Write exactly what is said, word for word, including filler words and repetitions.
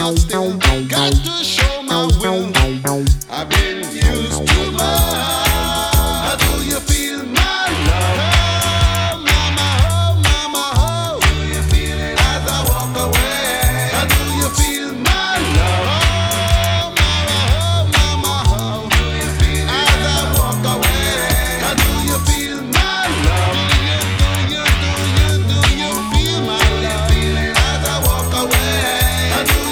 but still got to show my will. I've been used to much. How do you feel my love? Oh, mama, oh, mama, oh. Do you feel it as I walk away? How do you feel my love? Oh, mama, oh, mama, oh. Do you feel it as I walk away? How do you feel my love? Do you, do you, do you, do you feel my love? As I walk away, how do